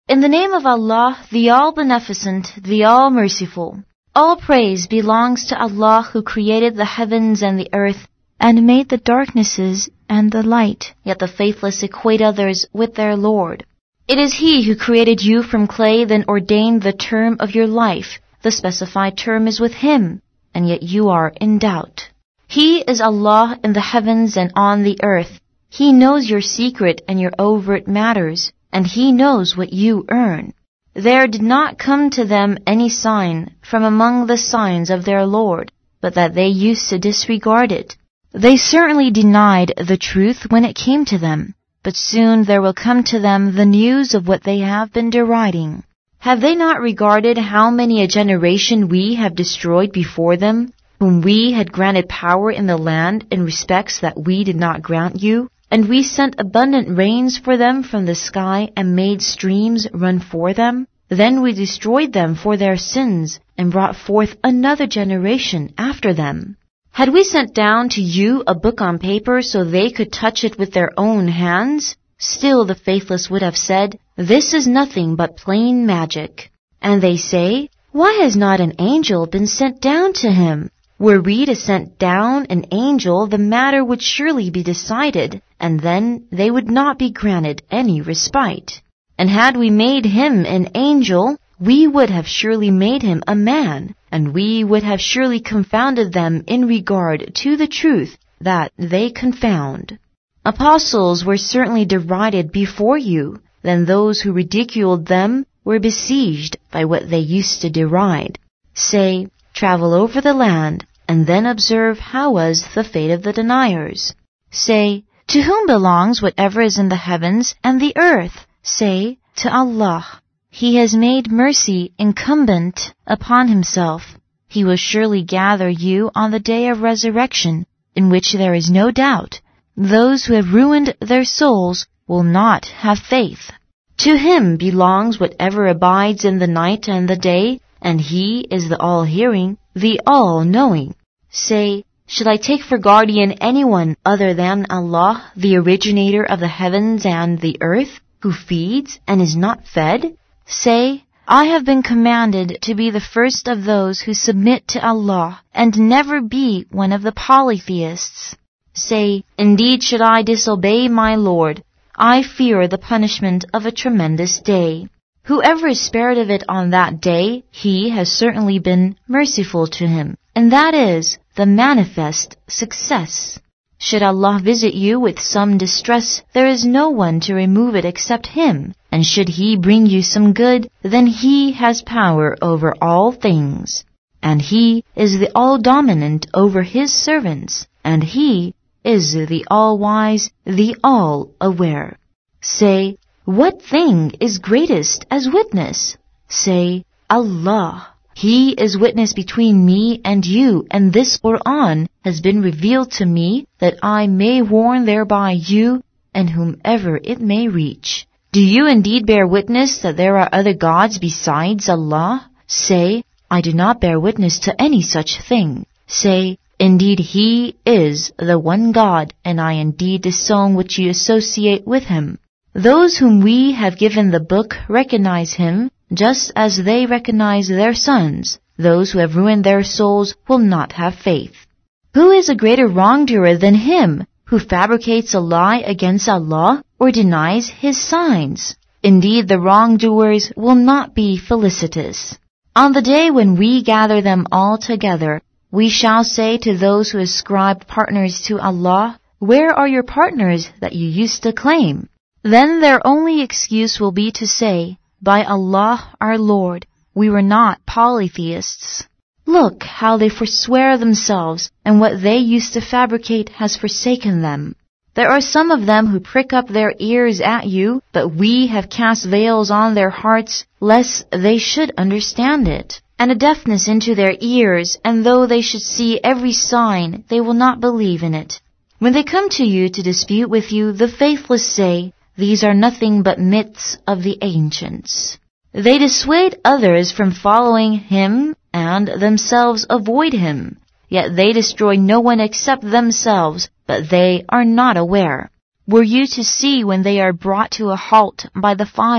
In the name of Allah, the All-Beneficent, the All-Merciful. All praise belongs to Allah who created the heavens and the earth and made the darknesses and the light. Yet the faithless equate others with their Lord. It is He who created you from clay, then ordained the term of your life. The specified term is with Him, and yet you are in doubt. He is Allah in the heavens and on the earth. He knows your secret and your overt matters, and He knows what you earn. There did not come to them any sign from among the signs of their Lord, but that they used to disregard it. They certainly denied the truth when it came to them, but soon there will come to them the news of what they have been deriding. Have they not regarded how many a generation we have destroyed before them, whom we had granted power in the land in respects that we did not grant you? And we sent abundant rains for them from the sky and made streams run for them. Then we destroyed them for their sins and brought forth another generation after them. Had we sent down to you a book on paper so they could touch it with their own hands? Still the faithless would have said, "This is nothing but plain magic." And they say, "Why has not an angel been sent down to him?" Were we to send down an angel, the matter would surely be decided, and then they would not be granted any respite. And had we made him an angel, we would have surely made him a man, and we would have surely confounded them in regard to the truth that they confound. Apostles were certainly derided before you, then those who ridiculed them were besieged by what they used to deride. Say, travel over the land, and then observe how was the fate of the deniers. Say, to whom belongs whatever is in the heavens and the earth? Say, to Allah. He has made mercy incumbent upon Himself. He will surely gather you on the day of resurrection, in which there is no doubt. Those who have ruined their souls will not have faith. To Him belongs whatever abides in the night and the day, and He is the all-hearing, the all-knowing. Say, should I take for guardian anyone other than Allah, the originator of the heavens and the earth, who feeds and is not fed? Say, I have been commanded to be the first of those who submit to Allah, and never be one of the polytheists. Say, indeed should I disobey my Lord, I fear the punishment of a tremendous day. Whoever is spared of it on that day, He has certainly been merciful to him, and that is the manifest success. Should Allah visit you with some distress, there is no one to remove it except Him, and should He bring you some good, then He has power over all things. And He is the all-dominant over His servants, and He is the all-wise, the all-aware. Say, what thing is greatest as witness? Say, Allah. He is witness between me and you, and this Qur'an has been revealed to me that I may warn thereby you and whomever it may reach. Do you indeed bear witness that there are other gods besides Allah? Say, I do not bear witness to any such thing. Say, indeed He is the one God, and I indeed disown what you associate with Him. Those whom we have given the book recognize Him, just as they recognize their sons. Those who have ruined their souls will not have faith. Who is a greater wrongdoer than him who fabricates a lie against Allah or denies His signs? Indeed, the wrongdoers will not be felicitous. On the day when we gather them all together, we shall say to those who ascribed partners to Allah, where are your partners that you used to claim? Then their only excuse will be to say, by Allah our Lord, we were not polytheists. Look how they forswear themselves, and what they used to fabricate has forsaken them. There are some of them who prick up their ears at you, but we have cast veils on their hearts, lest they should understand it, and a deafness into their ears, and though they should see every sign, they will not believe in it. When they come to you to dispute with you, the faithless say, these are nothing but myths of the ancients. They dissuade others from following Him and themselves avoid Him. Yet they destroy no one except themselves, but they are not aware. Were you to see when they are brought to a halt by the fire,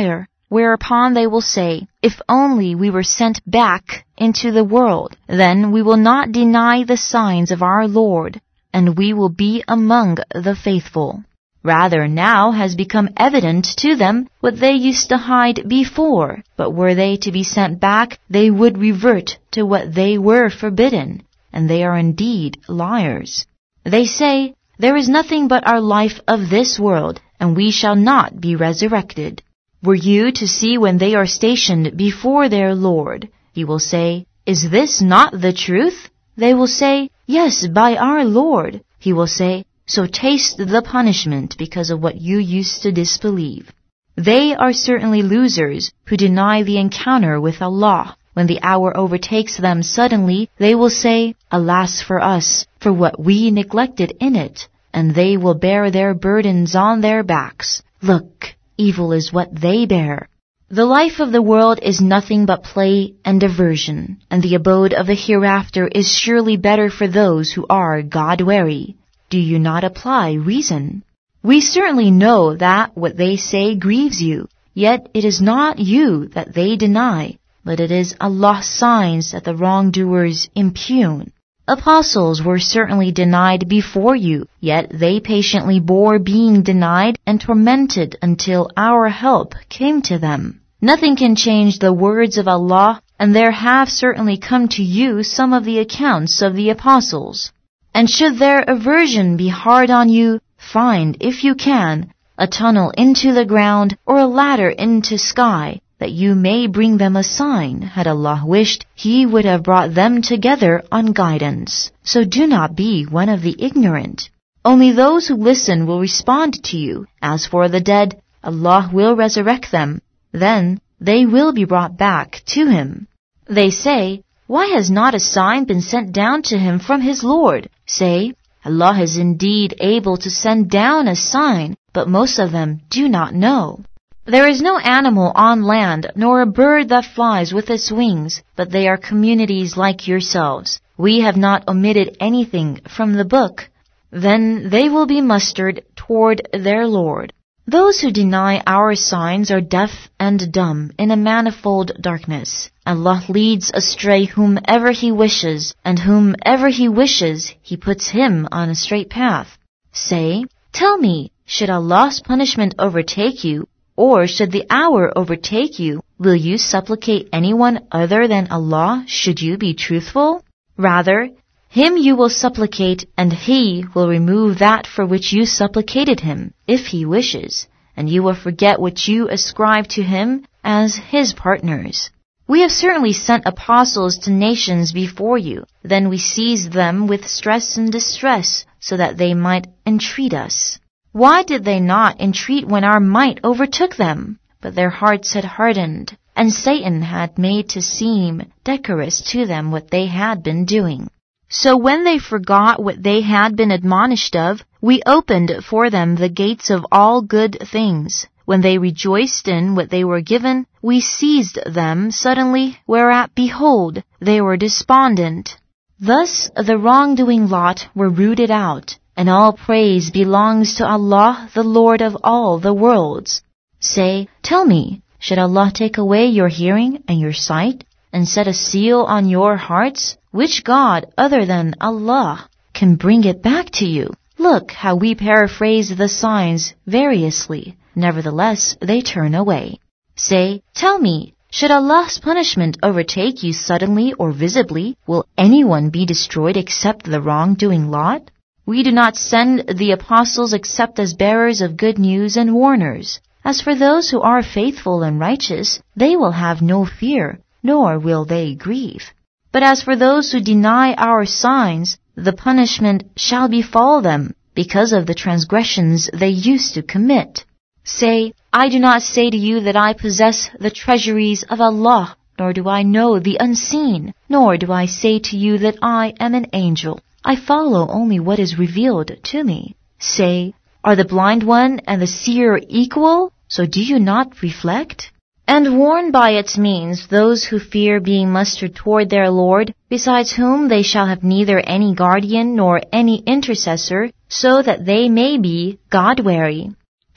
whereupon they will say, "If only we were sent back into the world, then we will not deny the signs of our Lord, and we will be among the faithful." Rather, now has become evident to them what they used to hide before, but were they to be sent back, they would revert to what they were forbidden, and they are indeed liars. They say, "There is nothing but our life of this world, and we shall not be resurrected." Were you to see when they are stationed before their Lord, he will say, "Is this not the truth?" They will say, "Yes, by our Lord." He will say, "So taste the punishment because of what you used to disbelieve." They are certainly losers who deny the encounter with Allah. When the hour overtakes them suddenly, they will say, "Alas for us, for what we neglected in it," and they will bear their burdens on their backs. Look, evil is what they bear. The life of the world is nothing but play and diversion, and the abode of the hereafter is surely better for those who are God-wary. Do you not apply reason? We certainly know that what they say grieves you, yet it is not you that they deny, but it is Allah's signs that the wrongdoers impugn. Apostles were certainly denied before you, yet they patiently bore being denied and tormented until our help came to them. Nothing can change the words of Allah, and there have certainly come to you some of the accounts of the apostles. And should their aversion be hard on you, find, if you can, a tunnel into the ground or a ladder into sky, that you may bring them a sign. Had Allah wished, He would have brought them together on guidance. So do not be one of the ignorant. Only those who listen will respond to you. As for the dead, Allah will resurrect them. Then they will be brought back to Him. They say, "Why has not a sign been sent down to him from his Lord?" Say, Allah is indeed able to send down a sign, but most of them do not know. There is no animal on land, nor a bird that flies with its wings, but they are communities like yourselves. We have not omitted anything from the book. Then they will be mustered toward their Lord. Those who deny our signs are deaf and dumb in a manifold darkness. Allah leads astray whomever He wishes, and whomever He wishes, He puts him on a straight path. Say, "Tell me, should Allah's punishment overtake you, or should the hour overtake you, will you supplicate anyone other than Allah should you be truthful? Rather, Him you will supplicate, and He will remove that for which you supplicated Him, if He wishes, and you will forget what you ascribe to Him as His partners. We have certainly sent apostles to nations before you. Then we seized them with stress and distress, so that they might entreat us. Why did they not entreat when our might overtook them? But their hearts had hardened, and Satan had made to seem decorous to them what they had been doing. So when they forgot what they had been admonished of, we opened for them the gates of all good things. When they rejoiced in what they were given, we seized them suddenly, whereat, behold, they were despondent. Thus the wrongdoing lot were rooted out, and all praise belongs to Allah, the Lord of all the worlds. Say, "Tell me, should Allah take away your hearing and your sight, and set a seal on your hearts? Which God other than Allah can bring it back to you?" Look how we paraphrase the signs variously. Nevertheless, they turn away. Say, "Tell me, should Allah's punishment overtake you suddenly or visibly, will anyone be destroyed except the wrongdoing lot? We do not send the apostles except as bearers of good news and warners. As for those who are faithful and righteous, they will have no fear, nor will they grieve. But as for those who deny our signs, the punishment shall befall them because of the transgressions they used to commit. Say, I do not say to you that I possess the treasuries of Allah, nor do I know the unseen, nor do I say to you that I am an angel. I follow only what is revealed to me. Say, are the blind one and the seer equal? So do you not reflect? And warn by its means those who fear being mustered toward their Lord, besides whom they shall have neither any guardian nor any intercessor, so that they may be God-wary.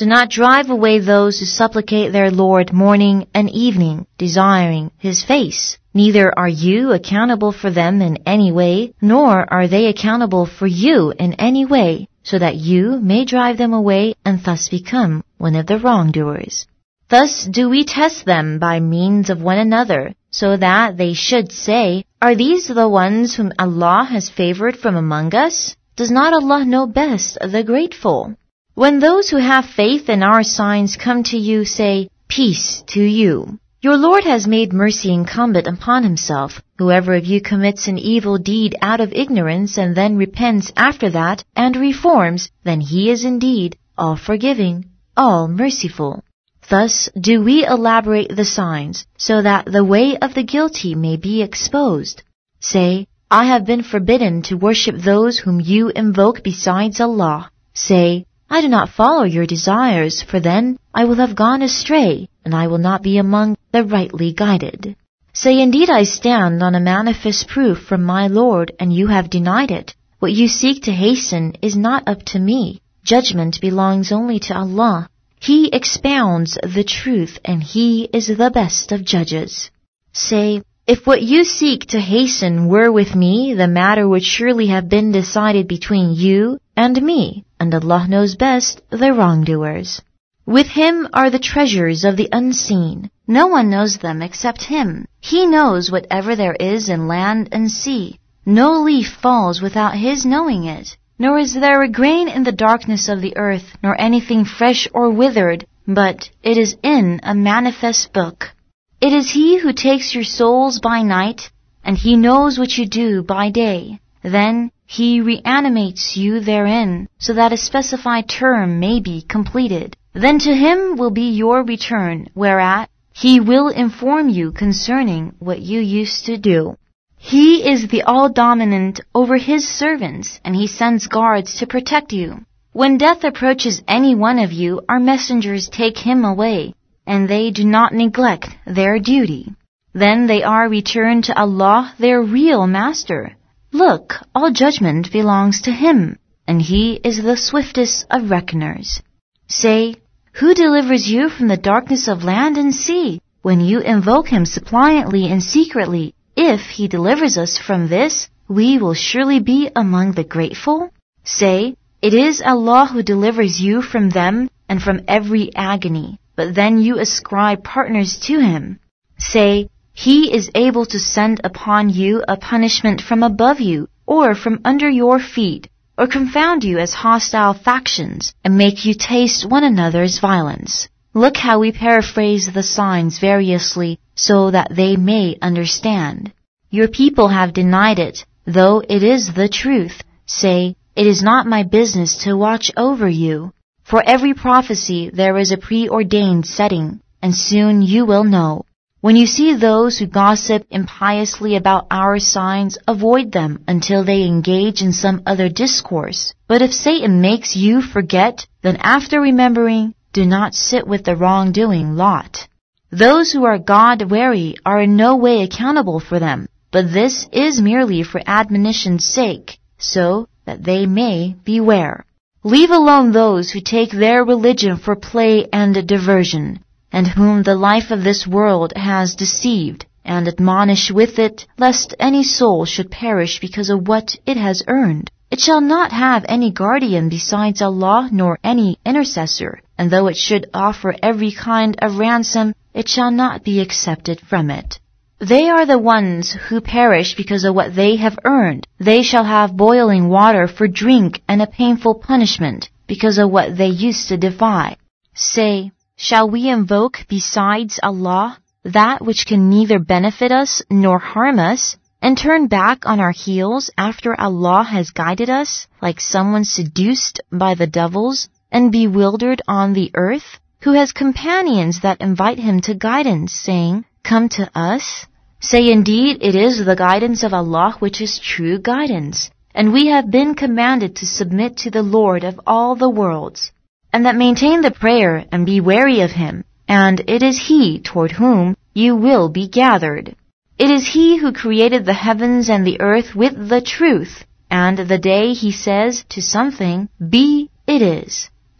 Do not drive away those who supplicate their Lord morning and evening, desiring His face. Neither are you accountable for them in any way, nor are they accountable for you in any way, so that you may drive them away and thus become one of the wrongdoers. Thus do we test them by means of one another, so that they should say, Are these the ones whom Allah has favored from among us? Does not Allah know best the grateful? When those who have faith in our signs come to you, say, Peace to you. Your Lord has made mercy incumbent upon Himself. Whoever of you commits an evil deed out of ignorance and then repents after that and reforms, then He is indeed all forgiving, all merciful. Thus do we elaborate the signs, so that the way of the guilty may be exposed. Say, I have been forbidden to worship those whom you invoke besides Allah. Say, I do not follow your desires, for then I will have gone astray, and I will not be among the rightly guided. Say, indeed I stand on a manifest proof from my Lord, and you have denied it. What you seek to hasten is not up to me. Judgment belongs only to Allah. He expounds the truth, and He is the best of judges. Say, if what you seek to hasten were with me, the matter would surely have been decided between you and me, and Allah knows best the wrongdoers. With Him are the treasures of the unseen. No one knows them except Him. He knows whatever there is in land and sea. No leaf falls without His knowing it. Nor is there a grain in the darkness of the earth, nor anything fresh or withered, but it is in a manifest book. It is He who takes your souls by night, and He knows what you do by day. Then He reanimates you therein, so that a specified term may be completed. Then to Him will be your return, whereat He will inform you concerning what you used to do. He is the all-dominant over His servants, and He sends guards to protect you. When death approaches any one of you, our messengers take him away, and they do not neglect their duty. Then they are returned to Allah, their real Master. Look, all judgment belongs to Him, and He is the swiftest of reckoners. Say, who delivers you from the darkness of land and sea, when you invoke Him suppliantly and secretly? If He delivers us from this, we will surely be among the grateful. Say, it is Allah who delivers you from them and from every agony, but then you ascribe partners to Him. Say, He is able to send upon you a punishment from above you, or from under your feet, or confound you as hostile factions, and make you taste one another's violence. Look how we paraphrase the signs variously, so that they may understand. Your people have denied it, though it is the truth. Say, it is not my business to watch over you. For every prophecy there is a preordained setting, and soon you will know. When you see those who gossip impiously about our signs, avoid them until they engage in some other discourse. But if Satan makes you forget, then after remembering, do not sit with the wrongdoing lot. Those who are God-wary are in no way accountable for them, but this is merely for admonition's sake, so that they may beware. Leave alone those who take their religion for play and diversion, and whom the life of this world has deceived, and admonish with it, lest any soul should perish because of what it has earned. It shall not have any guardian besides Allah, nor any intercessor, and though it should offer every kind of ransom, it shall not be accepted from it. They are the ones who perish because of what they have earned. They shall have boiling water for drink and a painful punishment because of what they used to defy. Say, shall we invoke besides Allah that which can neither benefit us nor harm us, and turn back on our heels after Allah has guided us, like someone seduced by the devils and bewildered on the earth, who has companions that invite him to guidance, saying, Come to us? Say, indeed, it is the guidance of Allah which is true guidance, and we have been commanded to submit to the Lord of all the worlds, and that maintain the prayer and be wary of Him, and it is He toward whom you will be gathered. It is He who created the heavens and the earth with the truth, and the day He says to something, Be, it is.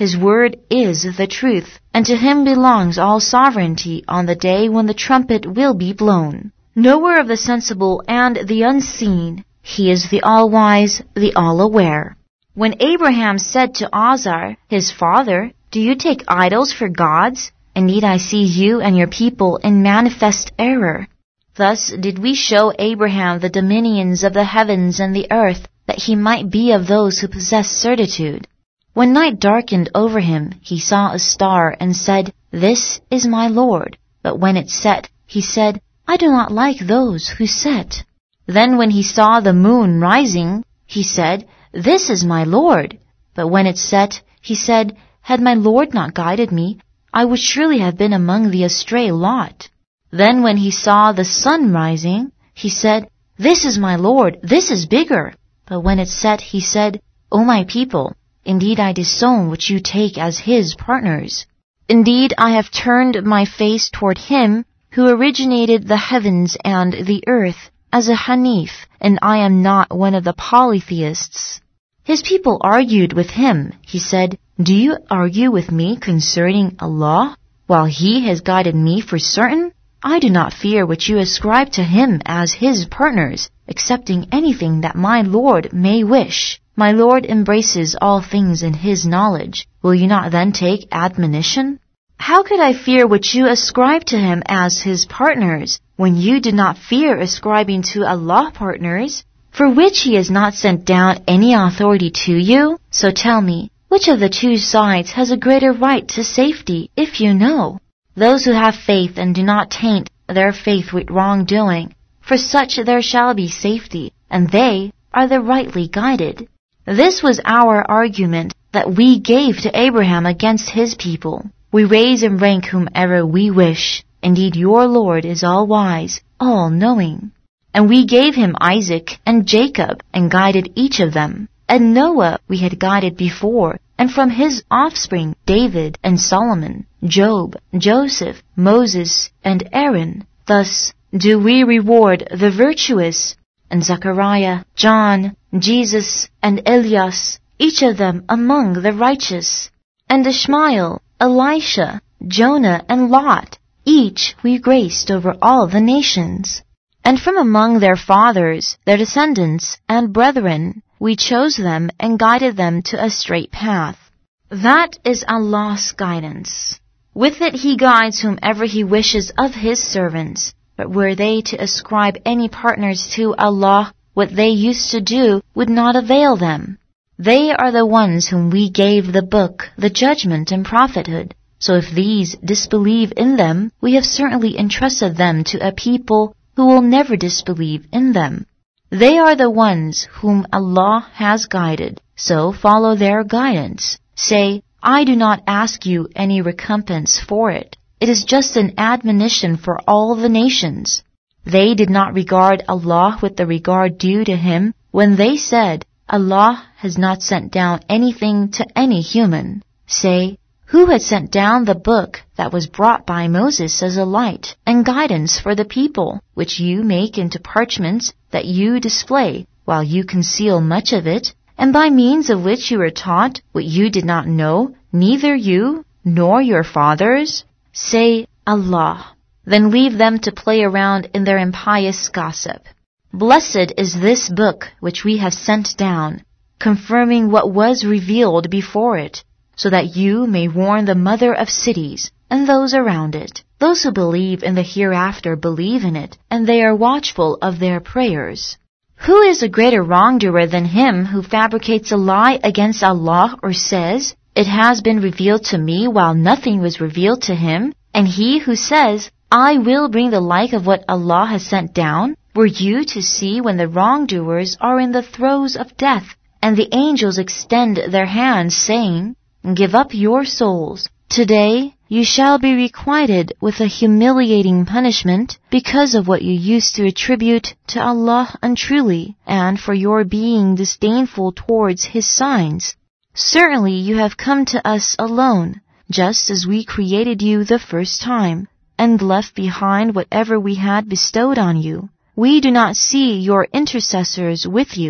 His word is the truth, and to him belongs all sovereignty on the day when the trumpet will be blown. Knower of the sensible and the unseen, he is the all-wise, the all-aware. When Abraham said to Azar, his father, "Do you take idols for gods? Indeed, I see you and your people in manifest error." Thus did we show Abraham the dominions of the heavens and the earth, that he might be of those who possess certitude. When night darkened over him, he saw a star and said, "This is my Lord." But when it set, he said, "I do not like those who set." Then when he saw the moon rising, he said, "This is my Lord." But when it set, he said, "Had my Lord not guided me, I would surely have been among the astray lot." Then when he saw the sun rising, he said, "This is my Lord, this is bigger." But when it set, he said, "O my people, indeed I disown what you take as his partners. Indeed I have turned my face toward him who originated the heavens and the earth as a Hanif, and I am not one of the polytheists." His people argued with him. He said, "Do you argue with me concerning Allah, while he has guided me for certain? I do not fear what you ascribe to him as his partners, excepting anything that my Lord may wish. My Lord embraces all things in his knowledge. Will you not then take admonition? How could I fear what you ascribe to him as his partners, when you do not fear ascribing to Allah partners, for which he has not sent down any authority to you? So tell me, which of the two sides has a greater right to safety, if you know? Those who have faith and do not taint their faith with wrongdoing, for such there shall be safety, and they are the rightly guided. This was our argument that we gave to Abraham against his people. We raise and rank whomever we wish. Indeed, your Lord is all-wise, all-knowing. And we gave him Isaac and Jacob, and guided each of them. And Noah we had guided before, and from his offspring David and Solomon, Job, Joseph, Moses, and Aaron. Thus do we reward the virtuous, and Zechariah, John, Jesus, and Elias, each of them among the righteous. And Ishmael, Elisha, Jonah, and Lot, each we graced over all the nations. And from among their fathers, their descendants, and brethren, we chose them and guided them to a straight path. That is Allah's guidance. With it he guides whomever he wishes of his servants. But were they to ascribe any partners to Allah, what they used to do would not avail them. They are the ones whom we gave the book, the judgment, and prophethood. So if these disbelieve in them, we have certainly entrusted them to a people who will never disbelieve in them. They are the ones whom Allah has guided, so follow their guidance. Say, I do not ask you any recompense for it. It is just an admonition for all the nations. They did not regard Allah with the regard due to him when they said, Allah has not sent down anything to any human. Say, who had sent down the book that was brought by Moses as a light and guidance for the people, which you make into parchments that you display, while you conceal much of it, and by means of which you were taught what you did not know, neither you nor your fathers? Say, Allah. Then leave them to play around in their impious gossip. Blessed is this book which we have sent down, confirming what was revealed before it, so that you may warn the mother of cities and those around it. Those who believe in the hereafter believe in it, and they are watchful of their prayers. Who is a greater wrongdoer than him who fabricates a lie against Allah or says, It has been revealed to me while nothing was revealed to him, and he who says, I will bring the like of what Allah has sent down? Were you to see when the wrongdoers are in the throes of death, and the angels extend their hands, saying, Give up your souls. Today you shall be requited with a humiliating punishment because of what you used to attribute to Allah untruly, and for your being disdainful towards His signs. Certainly you have come to us alone, just as we created you the first time, and left behind whatever we had bestowed on you. We do not see your intercessors with you.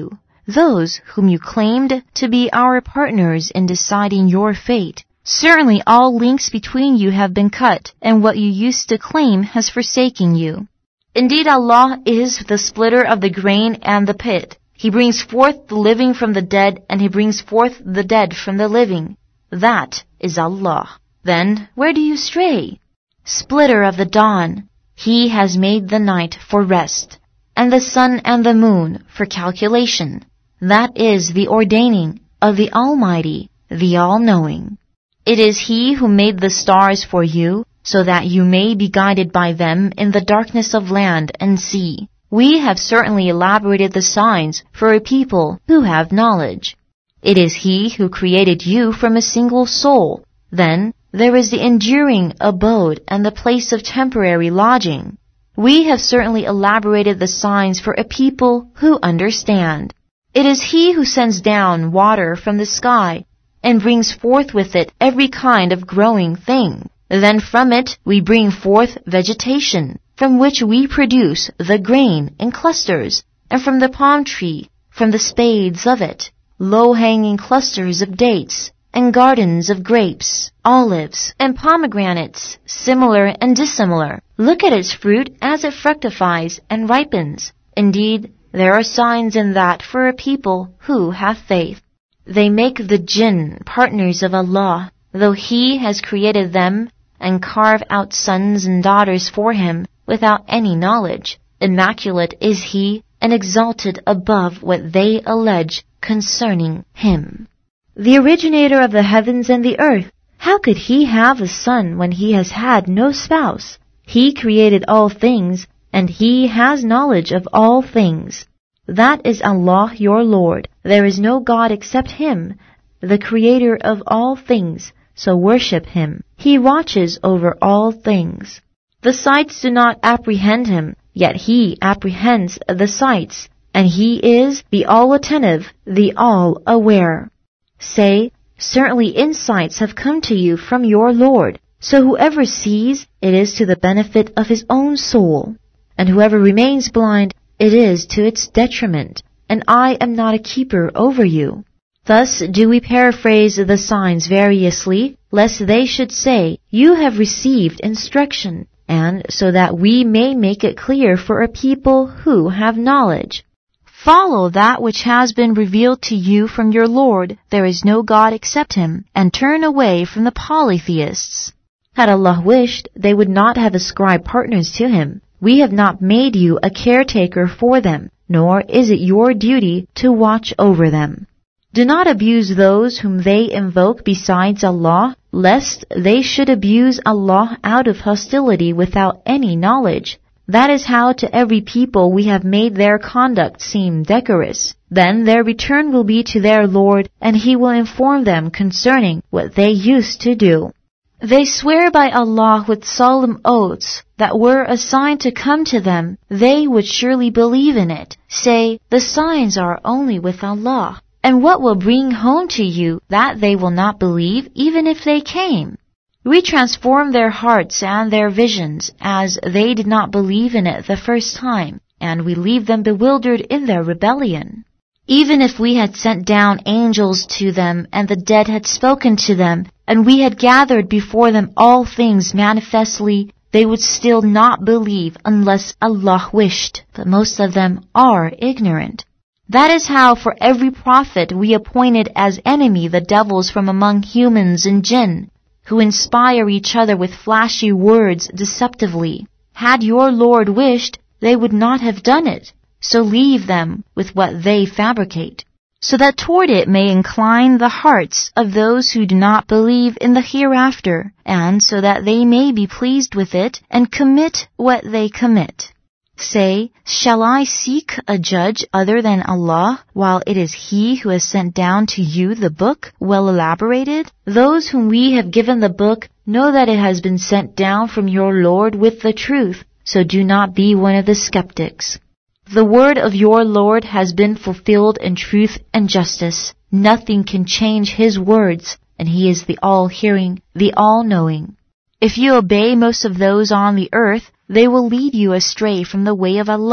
those whom you claimed to be our partners in deciding your fate. Certainly all links between you have been cut, and what you used to claim has forsaken you. Indeed, Allah is the splitter of the grain and the pit. He brings forth the living from the dead, and He brings forth the dead from the living. That is Allah. Then, where do you stray? Splitter of the dawn. He has made the night for rest, and the sun and the moon for calculation. That is the ordaining of the Almighty, the All-Knowing. It is He who made the stars for you, so that you may be guided by them in the darkness of land and sea. We have certainly elaborated the signs for a people who have knowledge. It is He who created you from a single soul. Then there is the enduring abode and the place of temporary lodging. We have certainly elaborated the signs for a people who understand. It is He who sends down water from the sky and brings forth with it every kind of growing thing. Then from it we bring forth vegetation, from which we produce the grain in clusters, and from the palm tree, from the spades of it, low-hanging clusters of dates, and gardens of grapes, olives, and pomegranates, similar and dissimilar. Look at its fruit as it fructifies and ripens. Indeed, there are signs in that for a people who have faith. They make the jinn partners of Allah, though He has created them, and carve out sons and daughters for Him without any knowledge. Immaculate is He, and exalted above what they allege concerning Him. The originator of the heavens and the earth, how could He have a son when He has had no spouse? He created all things, and He has knowledge of all things. That is Allah your Lord. There is no God except Him, the Creator of all things, so worship Him. He watches over all things. The sights do not apprehend Him, yet He apprehends the sights, and He is the all-attentive, the all-aware. Say, certainly insights have come to you from your Lord, so whoever sees, it is to the benefit of his own soul, and whoever remains blind, it is to its detriment, and I am not a keeper over you. Thus do we paraphrase the signs variously, lest they should say, you have received instruction, and so that we may make it clear for a people who have knowledge. Follow that which has been revealed to you from your Lord, there is no God except Him, and turn away from the polytheists. Had Allah wished, they would not have ascribed partners to Him. We have not made you a caretaker for them, nor is it your duty to watch over them. Do not abuse those whom they invoke besides Allah, lest they should abuse Allah out of hostility without any knowledge. That is how to every people we have made their conduct seem decorous. Then their return will be to their Lord, and He will inform them concerning what they used to do. They swear by Allah with solemn oaths that were a sign to come to them, they would surely believe in it. Say, the signs are only with Allah. And what will bring home to you that they will not believe even if they came? We transform their hearts and their visions as they did not believe in it the first time, and we leave them bewildered in their rebellion. Even if we had sent down angels to them and the dead had spoken to them, and we had gathered before them all things manifestly, they would still not believe unless Allah wished, but most of them are ignorant. That is how for every prophet we appointed as enemy the devils from among humans and jinn, who inspire each other with flashy words deceptively. Had your Lord wished, they would not have done it, so leave them with what they fabricate, so that toward it may incline the hearts of those who do not believe in the hereafter, and so that they may be pleased with it and commit what they commit. Say, shall I seek a judge other than Allah, while it is He who has sent down to you the book, well elaborated? Those whom we have given the book know that it has been sent down from your Lord with the truth, so do not be one of the skeptics. The word of your Lord has been fulfilled in truth and justice. Nothing can change His words, and He is the all-hearing, the all-knowing. If you obey most of those on the earth, they will lead you astray from the way of Allah,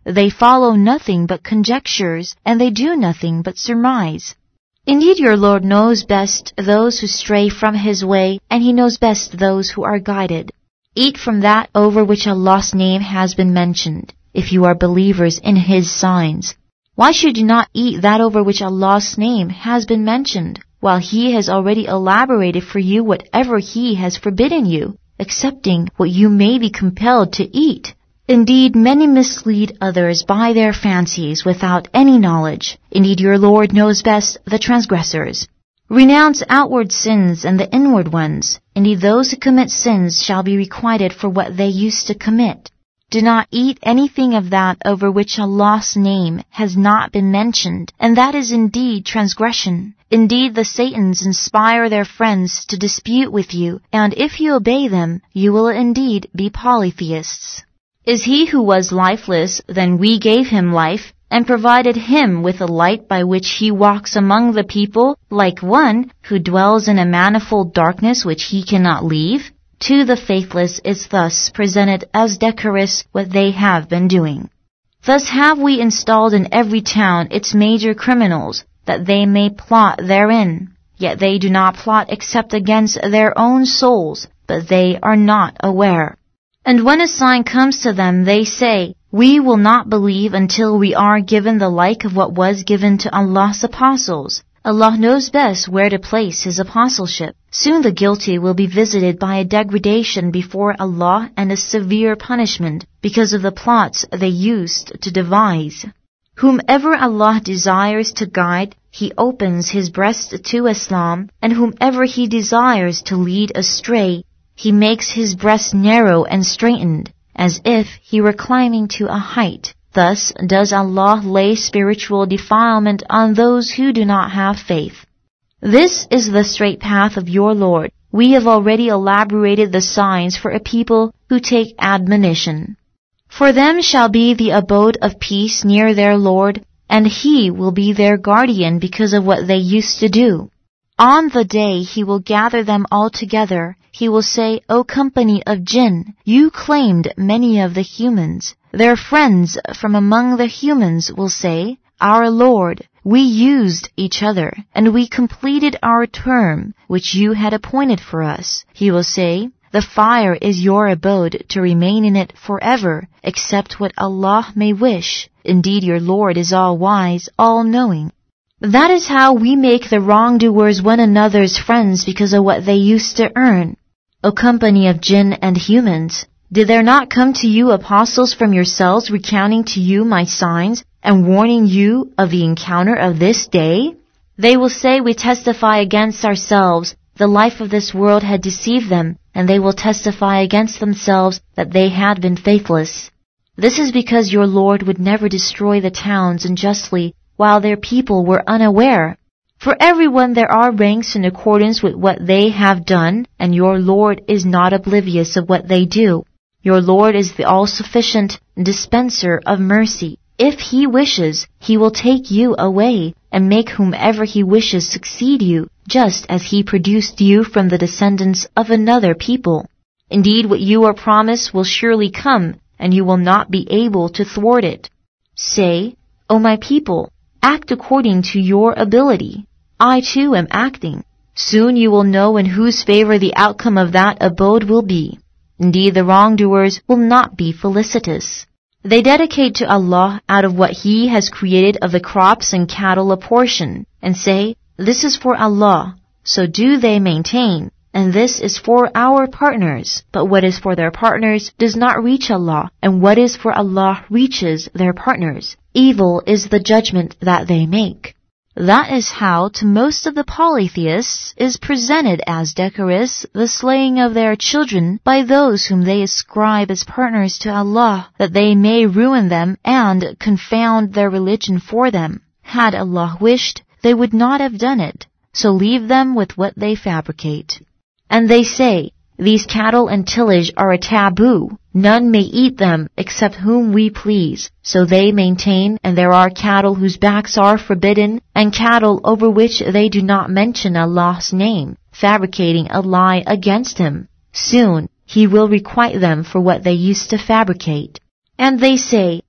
They follow nothing but conjectures, and they do nothing but surmise. Indeed, your Lord knows best those who stray from His way, and He knows best those who are guided. Eat from that over which Allah's name has been mentioned, if you are believers in His signs. Why should you not eat that over which Allah's name has been mentioned, while He has already elaborated for you whatever He has forbidden you, excepting what you may be compelled to eat? Indeed, many mislead others by their fancies without any knowledge. Indeed, your Lord knows best the transgressors. Renounce outward sins and the inward ones. Indeed, those who commit sins shall be requited for what they used to commit. Do not eat anything of that over which Allah's name has not been mentioned, and that is indeed transgression. Indeed, the Satans inspire their friends to dispute with you, and if you obey them, you will indeed be polytheists. Is he who was lifeless, then we gave him life, and provided him with a light by which he walks among the people, like one who dwells in a manifold darkness which he cannot leave? To the faithless is thus presented as decorous what they have been doing. Thus have we installed in every town its major criminals, that they may plot therein. Yet they do not plot except against their own souls, but they are not aware. And when a sign comes to them, they say, "We will not believe until we are given the like of what was given to Allah's apostles." Allah knows best where to place His apostleship. Soon the guilty will be visited by a degradation before Allah and a severe punishment because of the plots they used to devise. Whomever Allah desires to guide, He opens his breast to Islam, and whomever He desires to lead astray, He makes his breast narrow and straightened, as if he were climbing to a height. Thus does Allah lay spiritual defilement on those who do not have faith. This is the straight path of your Lord. We have already elaborated the signs for a people who take admonition. For them shall be the abode of peace near their Lord, and He will be their guardian because of what they used to do. On the day He will gather them all together. He will say, "O company of jinn, you claimed many of the humans." Their friends from among the humans will say, "Our Lord, we used each other, and we completed our term, which you had appointed for us." He will say, "The fire is your abode to remain in it forever, except what Allah may wish. Indeed, your Lord is all-wise, all-knowing." That is how we make the wrongdoers one another's friends because of what they used to earn. O company of jinn and humans, did there not come to you apostles from yourselves recounting to you my signs and warning you of the encounter of this day? They will say, "We testify against ourselves. The life of this world had deceived them, and they will testify against themselves that they had been faithless." This is because your Lord would never destroy the towns unjustly while their people were unaware. For everyone there are ranks in accordance with what they have done, and your Lord is not oblivious of what they do. Your Lord is the all-sufficient dispenser of mercy. If He wishes, He will take you away and make whomever He wishes succeed you, just as He produced you from the descendants of another people. Indeed, what you are promised will surely come, and you will not be able to thwart it. Say, "O my people, act according to your ability. I too am acting. Soon you will know in whose favor the outcome of that abode will be. Indeed, the wrongdoers will not be felicitous." They dedicate to Allah out of what He has created of the crops and cattle a portion, and say, "This is for Allah." So do they maintain, "And this is for our partners." But what is for their partners does not reach Allah, and what is for Allah reaches their partners. Evil is the judgment that they make. That is how to most of the polytheists is presented as decorous the slaying of their children by those whom they ascribe as partners to Allah, that they may ruin them and confound their religion for them. Had Allah wished, they would not have done it, so leave them with what they fabricate. And they say, "These cattle and tillage are a taboo. None may eat them except whom we please." So they maintain, and there are cattle whose backs are forbidden, and cattle over which they do not mention Allah's name, fabricating a lie against Him. Soon He will requite them for what they used to fabricate. And they say,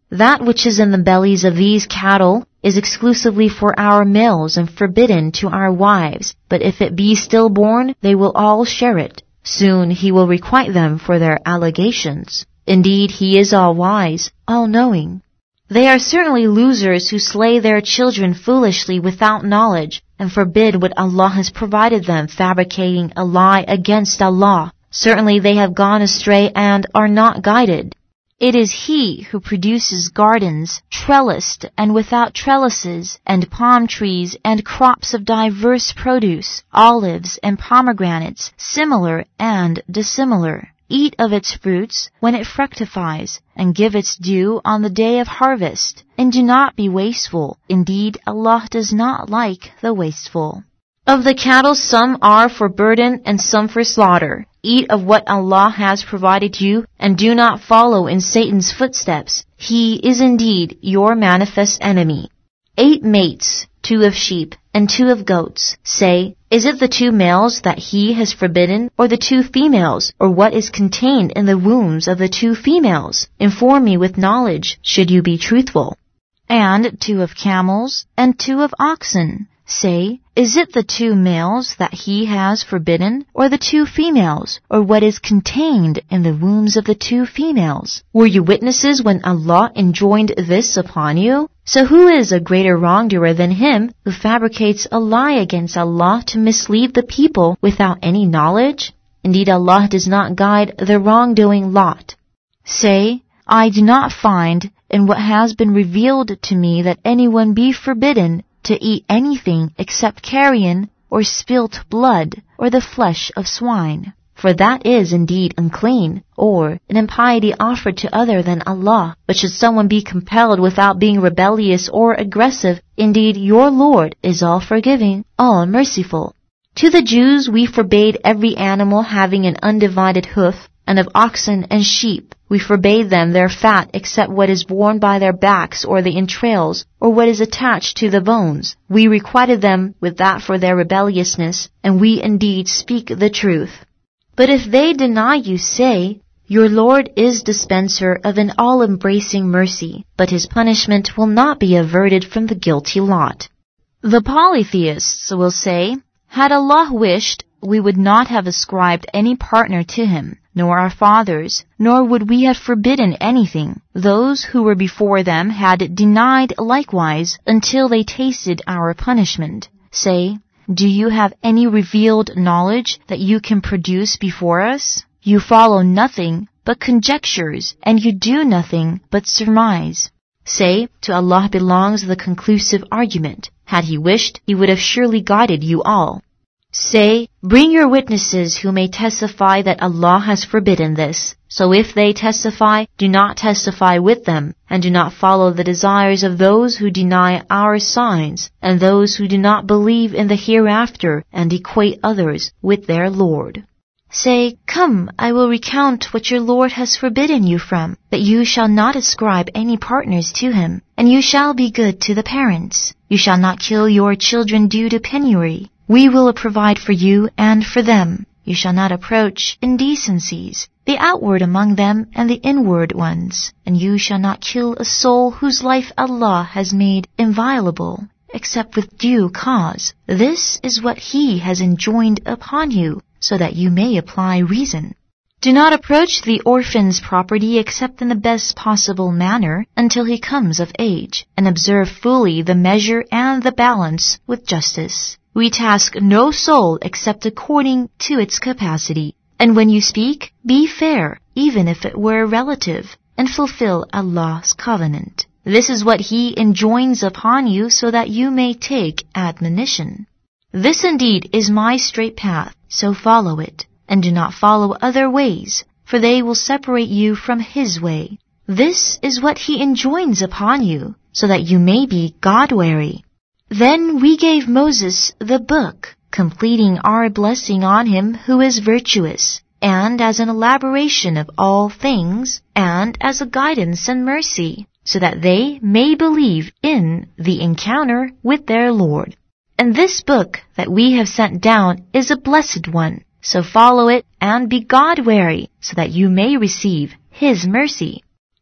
That which is in the bellies of these cattle is exclusively for our males and forbidden to our wives, but if it be stillborn, they will all share it. Soon he will requite them for their allegations. Indeed, he is all-wise, all-knowing. They are certainly losers who slay their children foolishly without knowledge, and forbid what Allah has provided them, fabricating a lie against Allah. Certainly they have gone astray and are not guided. It is He who produces gardens, trellised and without trellises, and palm trees and crops of diverse produce, olives and pomegranates, similar and dissimilar. Eat of its fruits when it fructifies, and give its due on the day of harvest, and do not be wasteful. Indeed, Allah does not like the wasteful. Of the cattle some are for burden and some for slaughter. Eat of what Allah has provided you, and do not follow in Satan's footsteps. He is indeed your manifest enemy. 8 mates, 2 of sheep, and 2 of goats. Say, is it the 2 males that he has forbidden, or the 2 females, or what is contained in the wombs of the 2 females? Inform me with knowledge, should you be truthful. And 2 of camels, and 2 of oxen. Say, is it the 2 males that he has forbidden, or the 2 females, or what is contained in the wombs of the 2 females? Were you witnesses when Allah enjoined this upon you? So who is a greater wrongdoer than him who fabricates a lie against Allah to mislead the people without any knowledge? Indeed, Allah does not guide the wrongdoing lot. Say, I do not find in what has been revealed to me that anyone be forbidden to eat anything except carrion or spilt blood or the flesh of swine. For that is indeed unclean, or an impiety offered to other than Allah. But should someone be compelled without being rebellious or aggressive, indeed your Lord is all forgiving, all merciful. To the Jews we forbade every animal having an undivided hoof, and of oxen and sheep we forbade them their fat except what is borne by their backs or the entrails, or what is attached to the bones. We requited them with that for their rebelliousness, and we indeed speak the truth. But if they deny you, say, your Lord is dispenser of an all-embracing mercy, but his punishment will not be averted from the guilty lot. The polytheists will say, had Allah wished, we would not have ascribed any partner to him, nor our fathers, nor would we have forbidden anything. Those who were before them had denied likewise until they tasted our punishment. Say, do you have any revealed knowledge that you can produce before us? You follow nothing but conjectures, and you do nothing but surmise. Say, to Allah belongs the conclusive argument. Had he wished, he would have surely guided you all. Say, bring your witnesses who may testify that Allah has forbidden this. So if they testify, do not testify with them, and do not follow the desires of those who deny our signs, and those who do not believe in the hereafter and equate others with their Lord. Say, come, I will recount what your Lord has forbidden you from, that you shall not ascribe any partners to him, and you shall be good to the parents. You shall not kill your children due to penury. We will provide for you and for them. You shall not approach indecencies, the outward among them and the inward ones, and you shall not kill a soul whose life Allah has made inviolable, except with due cause. This is what He has enjoined upon you, so that you may apply reason. Do not approach the orphan's property except in the best possible manner until he comes of age, and observe fully the measure and the balance with justice. We task no soul except according to its capacity. And when you speak, be fair, even if it were a relative, and fulfill Allah's covenant. This is what He enjoins upon you so that you may take admonition. This indeed is my straight path, so follow it, and do not follow other ways, for they will separate you from His way. This is what He enjoins upon you, so that you may be God-wary. Then we gave Moses the book, completing our blessing on him who is virtuous, and as an elaboration of all things, and as a guidance and mercy, so that they may believe in the encounter with their Lord. And this book that we have sent down is a blessed one, so follow it and be God-wary, so that you may receive His mercy.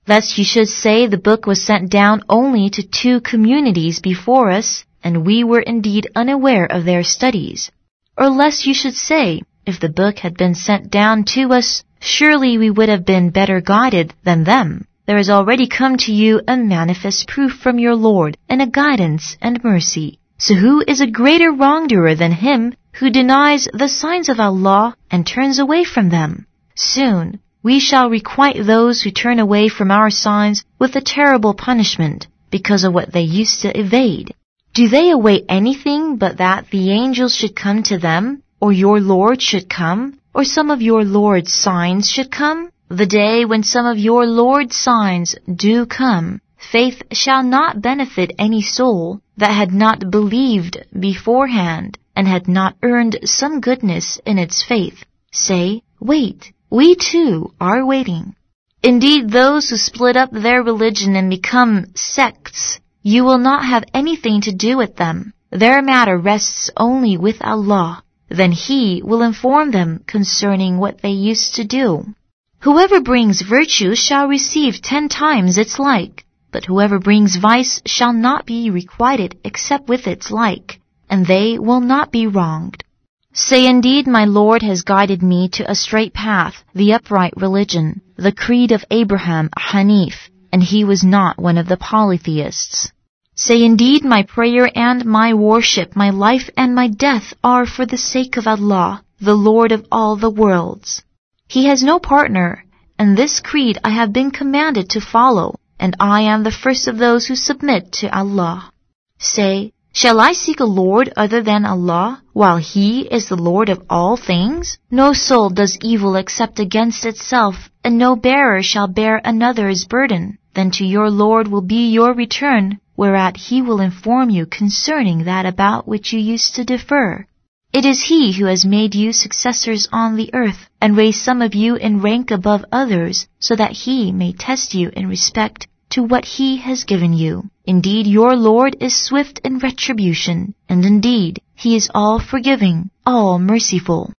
Lest you should say the book was sent down only to 2 communities before us, and we were indeed unaware of their studies. Or lest you should say, if the book had been sent down to us, surely we would have been better guided than them. There has already come to you a manifest proof from your Lord, and a guidance and mercy. So who is a greater wrongdoer than him who denies the signs of Allah and turns away from them? Soon we shall requite those who turn away from our signs with a terrible punishment because of what they used to evade. Do they await anything but that the angels should come to them, or your Lord should come, or some of your Lord's signs should come? The day when some of your Lord's signs do come, faith shall not benefit any soul that had not believed beforehand and had not earned some goodness in its faith. Say, wait, we too are waiting. Indeed, those who split up their religion and become sects, you will not have anything to do with them. Their matter rests only with Allah. Then He will inform them concerning what they used to do. Whoever brings virtue shall receive 10 times its like, but whoever brings vice shall not be requited except with its like, and they will not be wronged. Say, indeed, my Lord has guided me to a straight path, the upright religion, the creed of Abraham, Hanif, and he was not one of the polytheists. Say, indeed, my prayer and my worship, my life and my death are for the sake of Allah, the Lord of all the worlds. He has no partner, and this creed I have been commanded to follow, and I am the first of those who submit to Allah. Say, shall I seek a Lord other than Allah, while He is the Lord of all things? No soul does evil except against itself, and no bearer shall bear another's burden. Then to your Lord will be your return, whereat He will inform you concerning that about which you used to differ. It is He who has made you successors on the earth, and raised some of you in rank above others, so that He may test you in respect to what He has given you. Indeed, your Lord is swift in retribution, and indeed, He is all forgiving, all merciful.